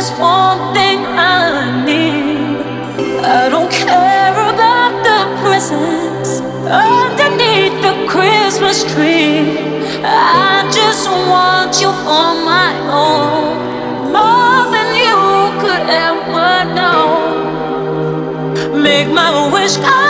just one thing I need. I don't care about the presents underneath the Christmas tree. I just want you for my own, more than you could ever know. Make my wish come